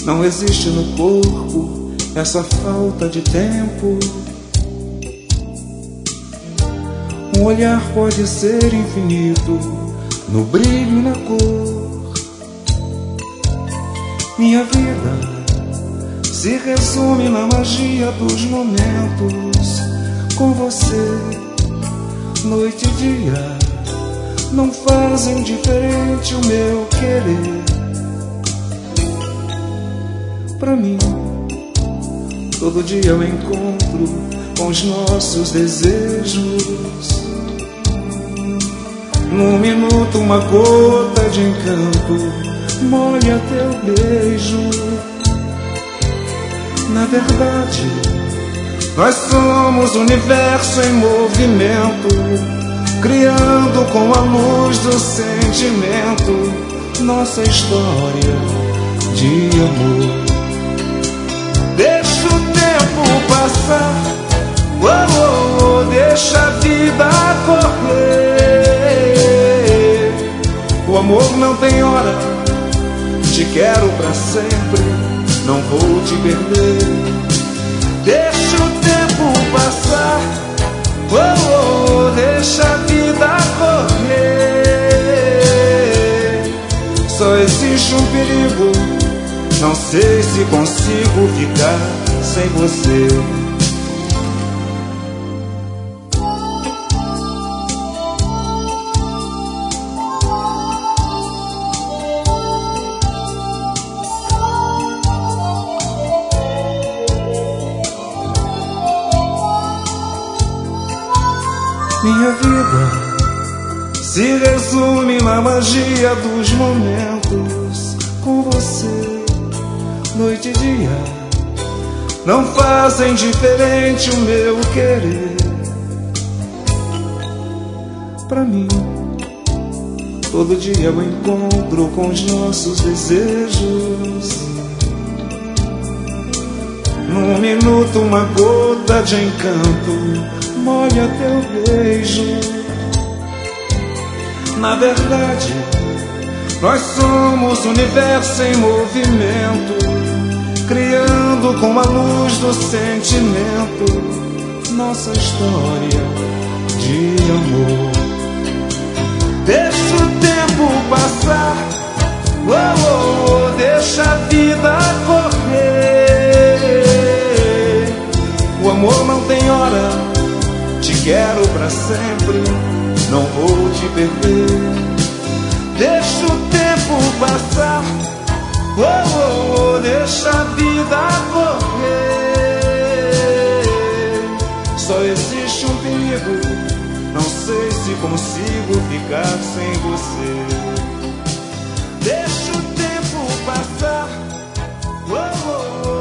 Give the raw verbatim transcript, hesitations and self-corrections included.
Não existe no corpo essa falta de tempo. Um olhar pode ser infinito no brilho e na cor. Minha vida se resume na magia dos momentos com você. Noite e dia não fazem diferente o meu querer. Pra mim, todo dia eu encontro com os nossos desejos. Num minuto uma gota de encanto molha teu beijo. Na verdade, nós somos o universo em movimento, criando com a luz do sentimento nossa história de amor. Deixa o tempo passar, oh, oh, oh, deixa a vida correr. O amor não tem hora, te quero pra sempre, não vou te perder. Deixa o tempo passar, oh, oh, deixa a vida correr. Só existe um perigo, não sei se consigo ficar sem você. Minha vida se resume na magia dos momentos com você. Noite e dia não fazem diferente o meu querer. Pra mim, todo dia eu encontro com os nossos desejos. Num minuto uma gota de encanto molha teu beijo. Na verdade, nós somos o universo em movimento, criando com a luz do sentimento nossa história de amor. Deixa o tempo passar, oh, oh, oh, deixa a vida correr. O amor não tem hora, te quero pra sempre, não vou te perder. Deixa o tempo passar, oh, oh, oh, deixa a vida correr. Só existe um perigo, não sei se consigo ficar sem você. Deixa o tempo passar, oh, oh, oh.